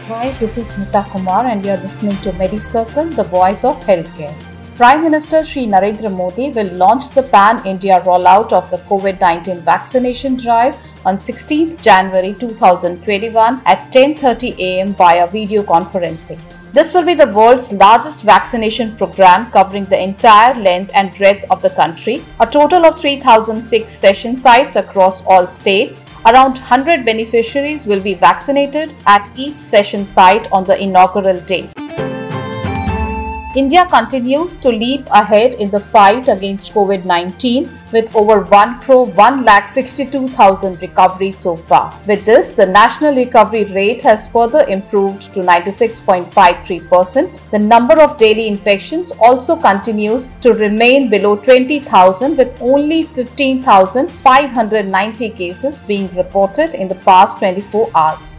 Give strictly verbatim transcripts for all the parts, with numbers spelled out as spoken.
Hi, this is Smita Kumar and you are listening to MediCircle, the voice of healthcare. Prime Minister Shri Narendra Modi will launch the pan-India rollout of the COVID nineteen vaccination drive on sixteenth January twenty twenty-one at ten thirty a m via video conferencing. This will be the world's largest vaccination program covering the entire length and breadth of the country. A total of three thousand six session sites across all states. Around one hundred beneficiaries will be vaccinated at each session site on the inaugural day. India continues to leap ahead in the fight against COVID nineteen with over one crore one lakh sixty-two thousand recoveries so far. With this, the national recovery rate has further improved to ninety-six point five three percent. The number of daily infections also continues to remain below twenty thousand with only fifteen thousand five hundred ninety cases being reported in the past twenty-four hours.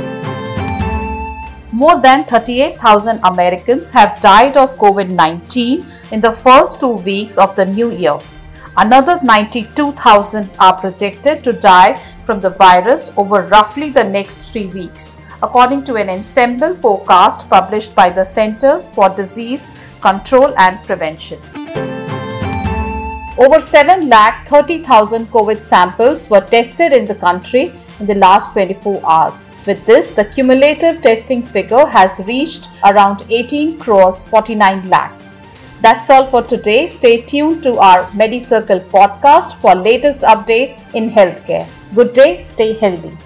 More than thirty-eight thousand Americans have died of COVID nineteen in the first two weeks of the new year. Another ninety-two thousand are projected to die from the virus over roughly the next three weeks, according to an ensemble forecast published by the Centers for Disease Control and Prevention. Over seven lakh thirty thousand COVID samples were tested in the country in the last twenty-four hours. With this, the cumulative testing figure has reached around eighteen crores forty-nine lakh. That's all for today. Stay tuned to our MediCircle podcast for latest updates in healthcare. Good day, stay healthy.